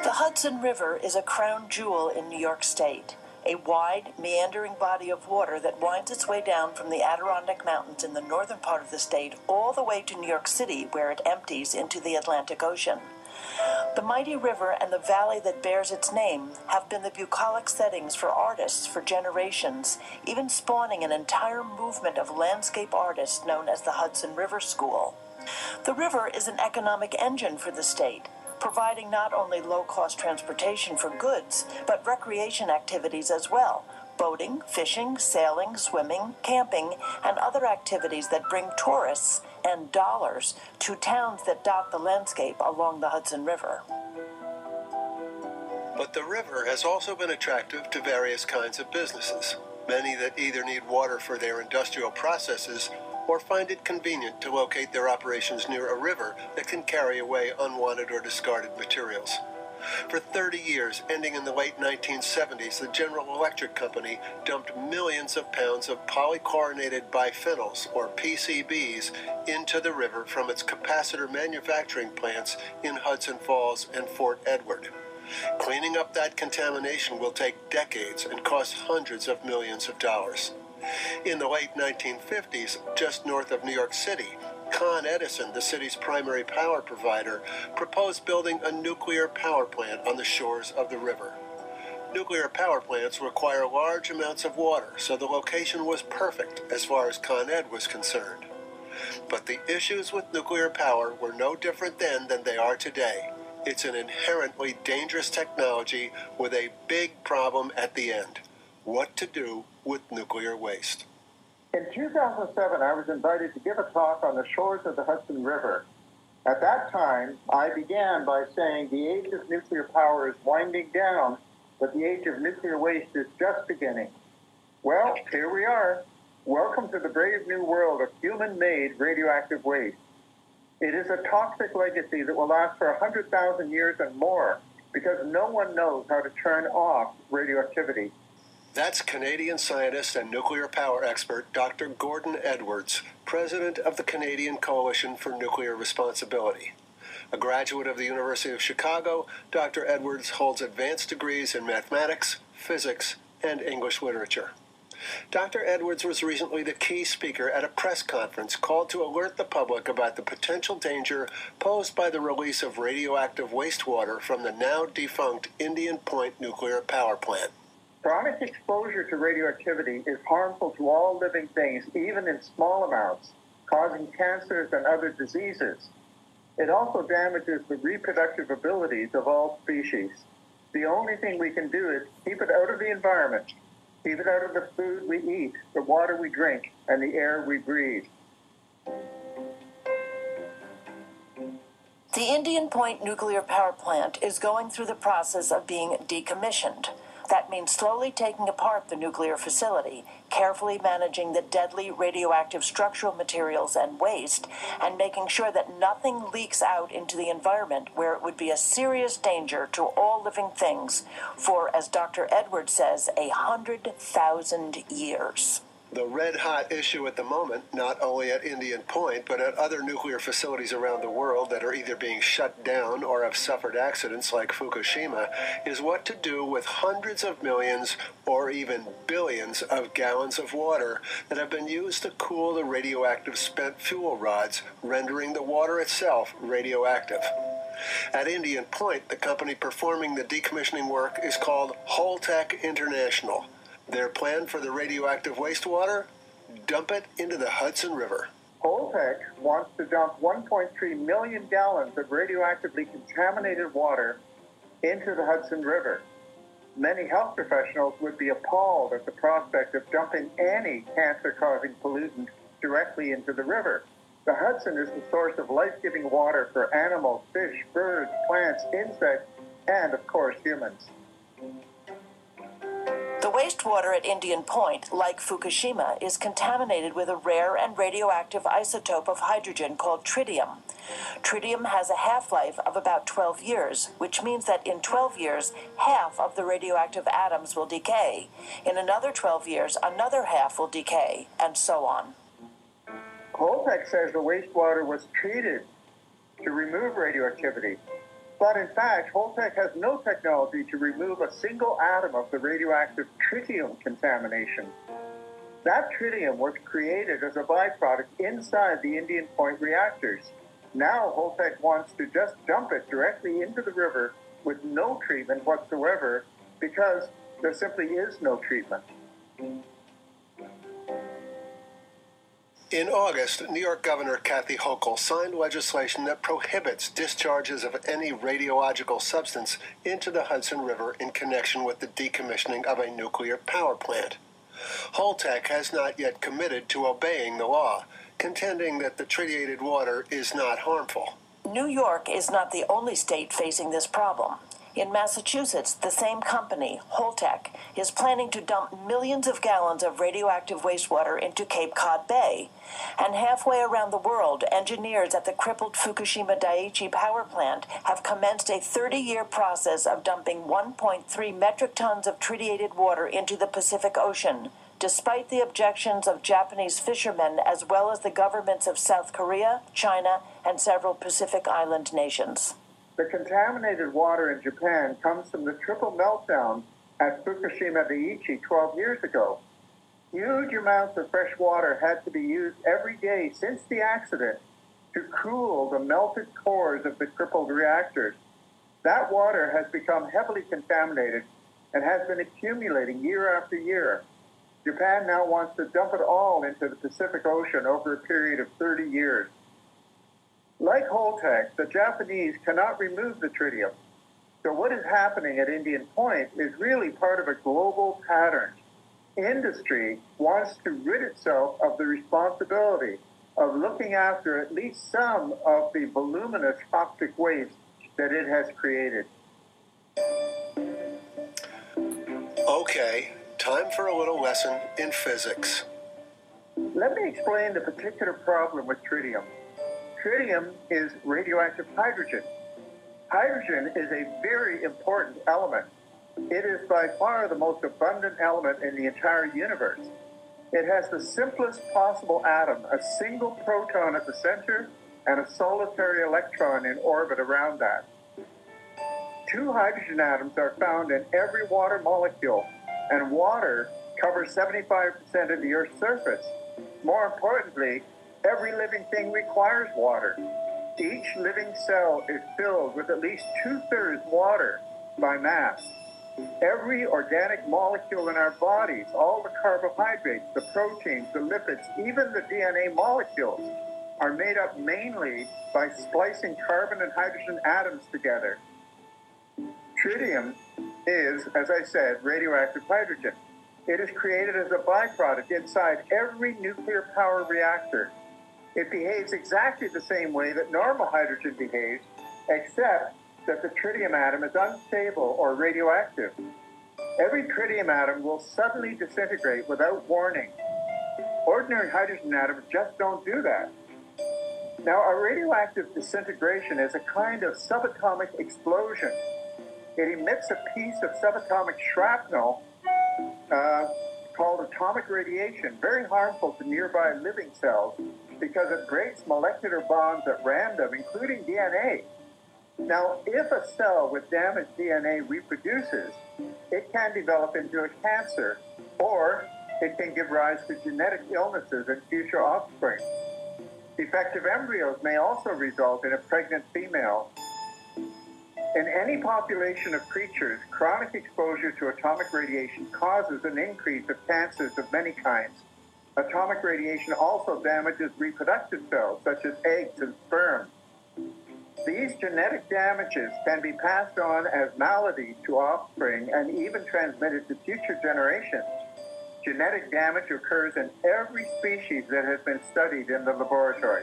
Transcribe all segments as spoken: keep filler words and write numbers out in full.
The Hudson River is a crown jewel in New York State, a wide, meandering body of water that winds its way down from the Adirondack Mountains in the northern part of the state all the way to New York City, where it empties into the Atlantic Ocean. The mighty river and the valley that bears its name have been the bucolic settings for artists for generations, even spawning an entire movement of landscape artists known as the Hudson River School. The river is an economic engine for the state, providing not only low-cost transportation for goods, but recreation activities as well: boating, fishing, sailing, swimming, camping, and other activities that bring tourists and dollars to towns that dot the landscape along the Hudson River. But the river has also been attractive to various kinds of businesses, many that either need water for their industrial processes or find it convenient to locate their operations near a river that can carry away unwanted or discarded materials. For thirty years, ending in the late nineteen seventies, the General Electric Company dumped millions of pounds of polychlorinated biphenyls, or P C Bs, into the river from its capacitor manufacturing plants in Hudson Falls and Fort Edward. Cleaning up that contamination will take decades and cost hundreds of millions of dollars. In the late nineteen fifties, just north of New York City, Con Edison, the city's primary power provider, proposed building a nuclear power plant on the shores of the river. Nuclear power plants require large amounts of water, so the location was perfect as far as Con Ed was concerned. But the issues with nuclear power were no different then than they are today. It's an inherently dangerous technology with a big problem at the end: what to do with nuclear waste. In two thousand seven, I was invited to give a talk on the shores of the Hudson River. At that time, I began by saying the age of nuclear power is winding down, but the age of nuclear waste is just beginning. Well, here we are. Welcome to the brave new world of human-made radioactive waste. It is a toxic legacy that will last for one hundred thousand years and more, because no one knows how to turn off radioactivity. That's Canadian scientist and nuclear power expert Doctor Gordon Edwards, president of the Canadian Coalition for Nuclear Responsibility. A graduate of the University of Chicago, Doctor Edwards holds advanced degrees in mathematics, physics, and English literature. Doctor Edwards was recently the key speaker at a press conference called to alert the public about the potential danger posed by the release of radioactive wastewater from the now defunct Indian Point nuclear power plant. Chronic exposure to radioactivity is harmful to all living things, even in small amounts, causing cancers and other diseases. It also damages the reproductive abilities of all species. The only thing we can do is keep it out of the environment, keep it out of the food we eat, the water we drink, and the air we breathe. The Indian Point nuclear power plant is going through the process of being decommissioned. That means slowly taking apart the nuclear facility, carefully managing the deadly radioactive structural materials and waste, and making sure that nothing leaks out into the environment where it would be a serious danger to all living things for, as Doctor Edwards says, a hundred thousand years. The red-hot issue at the moment, not only at Indian Point, but at other nuclear facilities around the world that are either being shut down or have suffered accidents like Fukushima, is what to do with hundreds of millions or even billions of gallons of water that have been used to cool the radioactive spent fuel rods, rendering the water itself radioactive. At Indian Point, the company performing the decommissioning work is called Holtec International. Their plan for the radioactive wastewater? Dump it into the Hudson River. Holtec wants to dump one point three million gallons of radioactively contaminated water into the Hudson River. Many health professionals would be appalled at the prospect of dumping any cancer-causing pollutant directly into the river. The Hudson is the source of life-giving water for animals, fish, birds, plants, insects, and, of course, humans. The wastewater at Indian Point, like Fukushima, is contaminated with a rare and radioactive isotope of hydrogen called tritium. Tritium has a half-life of about twelve years, which means that in twelve years, half of the radioactive atoms will decay. In another twelve years, another half will decay, and so on. Holtec says the wastewater was treated to remove radioactivity. But in fact, Holtec has no technology to remove a single atom of the radioactive tritium contamination. That tritium was created as a byproduct inside the Indian Point reactors. Now Holtec wants to just dump it directly into the river with no treatment whatsoever because there simply is no treatment. In August, New York Governor Kathy Hochul signed legislation that prohibits discharges of any radiological substance into the Hudson River in connection with the decommissioning of a nuclear power plant. Holtec has not yet committed to obeying the law, contending that the tritiated water is not harmful. New York is not the only state facing this problem. In Massachusetts, the same company, Holtec, is planning to dump millions of gallons of radioactive wastewater into Cape Cod Bay. And halfway around the world, engineers at the crippled Fukushima Daiichi power plant have commenced a thirty-year process of dumping one point three metric tons of tritiated water into the Pacific Ocean, despite the objections of Japanese fishermen as well as the governments of South Korea, China, and several Pacific Island nations. The contaminated water in Japan comes from the triple meltdown at Fukushima Daiichi twelve years ago. Huge amounts of fresh water had to be used every day since the accident to cool the melted cores of the crippled reactors. That water has become heavily contaminated and has been accumulating year after year. Japan now wants to dump it all into the Pacific Ocean over a period of thirty years. Like Holtec, the Japanese cannot remove the tritium. So what is happening at Indian Point is really part of a global pattern. Industry wants to rid itself of the responsibility of looking after at least some of the voluminous toxic waste that it has created. Okay, time for a little lesson in physics. Let me explain the particular problem with tritium. Tritium is radioactive hydrogen. Hydrogen is a very important element. It is by far the most abundant element in the entire universe. It has the simplest possible atom, a single proton at the center and a solitary electron in orbit around that. Two hydrogen atoms are found in every water molecule, and water covers seventy-five percent of the Earth's surface. More importantly, every living thing requires water. Each living cell is filled with at least two-thirds water by mass. Every organic molecule in our bodies, all the carbohydrates, the proteins, the lipids, even the D N A molecules, are made up mainly by splicing carbon and hydrogen atoms together. Tritium is, as I said, radioactive hydrogen. It is created as a byproduct inside every nuclear power reactor. It behaves exactly the same way that normal hydrogen behaves, except that the tritium atom is unstable or radioactive. Every tritium atom will suddenly disintegrate without warning. Ordinary hydrogen atoms just don't do that. Now, a radioactive disintegration is a kind of subatomic explosion. It emits a piece of subatomic shrapnel uh, called atomic radiation, very harmful to nearby living cells because it breaks molecular bonds at random, including D N A. Now, if a cell with damaged D N A reproduces, it can develop into a cancer, or it can give rise to genetic illnesses in future offspring. Defective embryos may also result in a pregnant female. In any population of creatures, chronic exposure to atomic radiation causes an increase of cancers of many kinds. Atomic radiation also damages reproductive cells, such as eggs and sperm. These genetic damages can be passed on as maladies to offspring and even transmitted to future generations. Genetic damage occurs in every species that has been studied in the laboratory.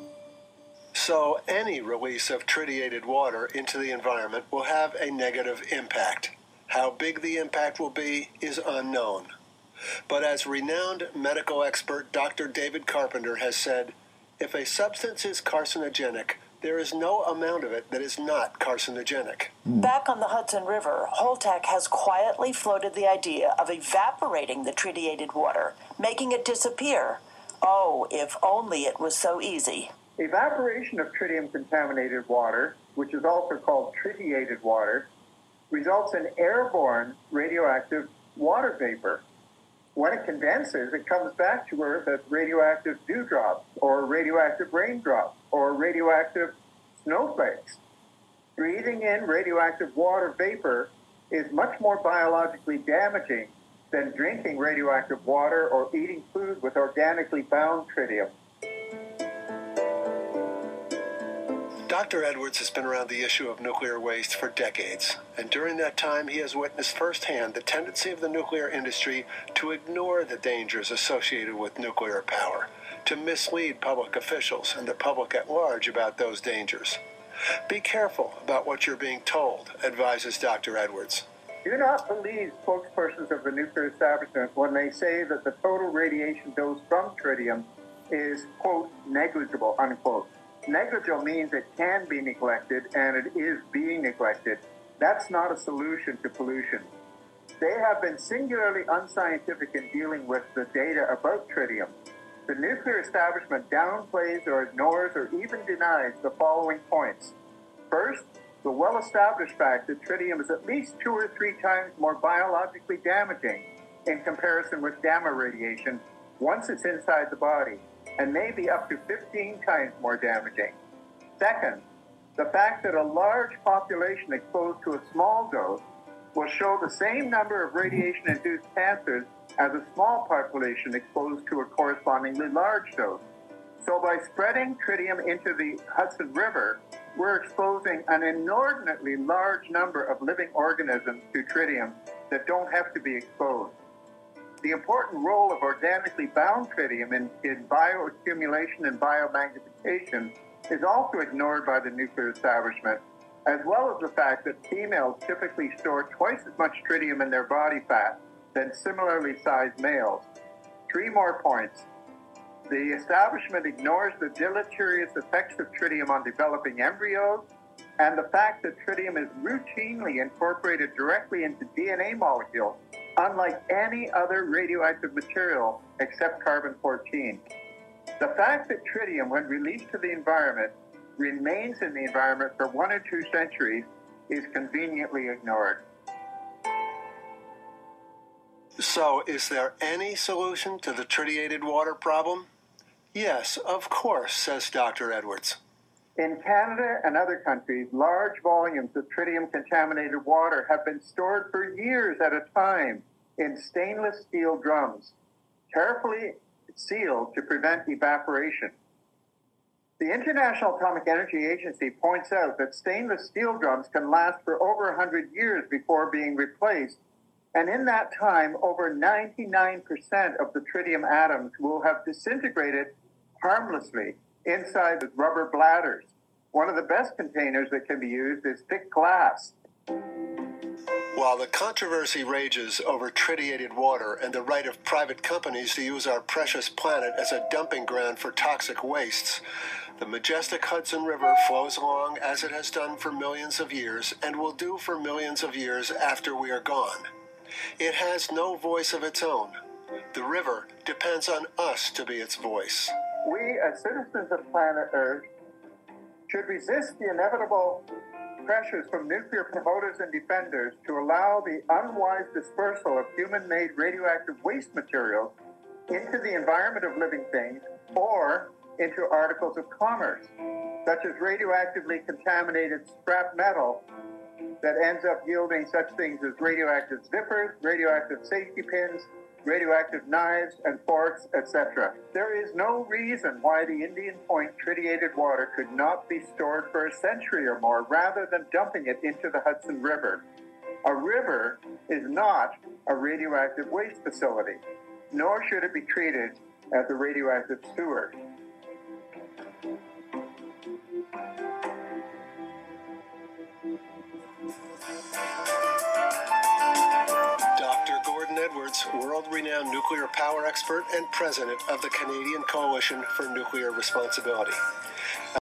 So any release of tritiated water into the environment will have a negative impact. How big the impact will be is unknown. But as renowned medical expert Doctor David Carpenter has said, if a substance is carcinogenic, there is no amount of it that is not carcinogenic. Back on the Hudson River, Holtec has quietly floated the idea of evaporating the tritiated water, making it disappear. Oh, if only it was so easy. Evaporation of tritium-contaminated water, which is also called tritiated water, results in airborne radioactive water vapor. When it condenses, it comes back to Earth as radioactive dewdrops, or radioactive raindrops, or radioactive snowflakes. Breathing in radioactive water vapor is much more biologically damaging than drinking radioactive water or eating food with organically bound tritium. Doctor Edwards has been around the issue of nuclear waste for decades, and during that time he has witnessed firsthand the tendency of the nuclear industry to ignore the dangers associated with nuclear power, to mislead public officials and the public at large about those dangers. Be careful about what you're being told, advises Doctor Edwards. Do not believe spokespersons of the nuclear establishment when they say that the total radiation dose from tritium is, quote, negligible, unquote. Negligible means it can be neglected, and it is being neglected. That's not a solution to pollution. They have been singularly unscientific in dealing with the data about tritium. The nuclear establishment downplays or ignores or even denies the following points. First, the well-established fact that tritium is at least two or three times more biologically damaging in comparison with gamma radiation once it's inside the body, and maybe up to fifteen times more damaging. Second, the fact that a large population exposed to a small dose will show the same number of radiation-induced cancers as a small population exposed to a correspondingly large dose. So by spreading tritium into the Hudson River, we're exposing an inordinately large number of living organisms to tritium that don't have to be exposed. The important role of organically bound tritium in, in bioaccumulation and biomagnification is also ignored by the nuclear establishment, as well as the fact that females typically store twice as much tritium in their body fat than similarly sized males. Three more points. The establishment ignores the deleterious effects of tritium on developing embryos, and the fact that tritium is routinely incorporated directly into D N A molecules, unlike any other radioactive material except carbon fourteen. The fact that tritium, when released to the environment, remains in the environment for one or two centuries is conveniently ignored. So, is there any solution to the tritiated water problem? Yes, of course, says Doctor Edwards. In Canada and other countries, large volumes of tritium-contaminated water have been stored for years at a time in stainless steel drums, carefully sealed to prevent evaporation. The International Atomic Energy Agency points out that stainless steel drums can last for over one hundred years before being replaced, and in that time, over ninety-nine percent of the tritium atoms will have disintegrated harmlessly inside the rubber bladders. One of the best containers that can be used is thick glass. While the controversy rages over tritiated water and the right of private companies to use our precious planet as a dumping ground for toxic wastes, the majestic Hudson River flows along as it has done for millions of years and will do for millions of years after we are gone. It has no voice of its own. The river depends on us to be its voice. We, as citizens of planet Earth, should resist the inevitable pressures from nuclear promoters and defenders to allow the unwise dispersal of human-made radioactive waste materials into the environment of living things or into articles of commerce, such as radioactively contaminated scrap metal that ends up yielding such things as radioactive zippers, radioactive safety pins, radioactive knives and forks, et cetera. There is no reason why the Indian Point tritiated water could not be stored for a century or more rather than dumping it into the Hudson River. A river is not a radioactive waste facility, nor should it be treated as a radioactive sewer. Doctor Gordon Edwards, world-renowned nuclear power expert and president of the Canadian Coalition for Nuclear Responsibility.